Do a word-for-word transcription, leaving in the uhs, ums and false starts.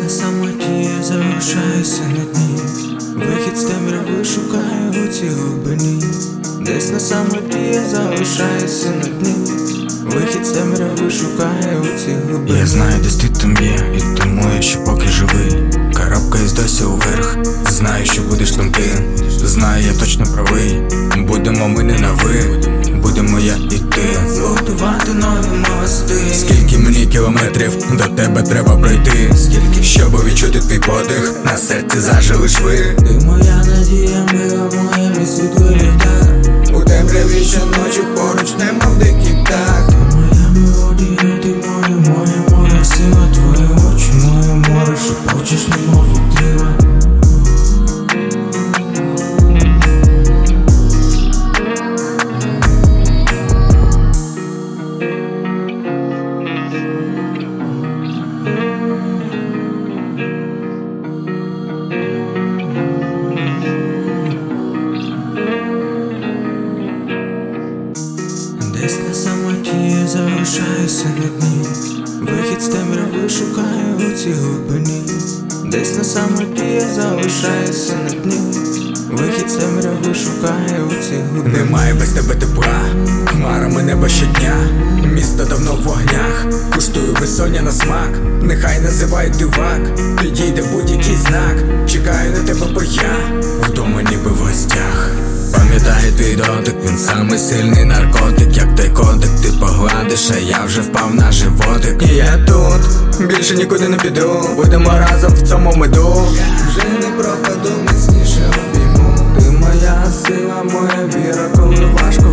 на самоті я залишаюся на дні. Вихід з темряви шукаю у цій глибині. Десь на самоті я залишаюся на дні. Вихід з темряви шукаю у цій глибині. Я знаю, десь ти там є, і тому я ще поки живий. Карабкаюсь досі уверх, знаю, що будеш там ти. Знаю, я точно правий. Будемо ми не на ви, будемо я і ти. Будувати нові мости. Скільки мені кілометрів до тебе треба пройти? Скільки, щоб відчути твій подих, на серці зажили шви. Ти моя надія, мила моя, мій світлий ліхтар. У темряві щоночі поруч, немов дикий птах. Ти моя мелодія, ти моя, моя, моя сила. Твої очі, моє море, шепочеш, немов вітрила. Десь на самоті я залишаюся на дні. Вихід з темряви шукаю у цій глибині. Десь на самоті я залишаюся на дні. Вихід з темряви шукаю у цій глибині. Немає без тебе тепла, хмарами неба щодня. Місто давно в вогнях, куштую безсоння на смак. Нехай називають дивак, підійде будь-який знак. Чекаю на тебе, бо я вдома ніби в гостях. Пам'ятаю твій дотик, він самий сильний наркотик. Як той котик, ти погладиш, а я вже впав на животик. І я тут, більше нікуди не піду. Будемо разом в цьому меду. Вже не пропаду, міцніше обійму. Ти моя сила, моя віра, коли важко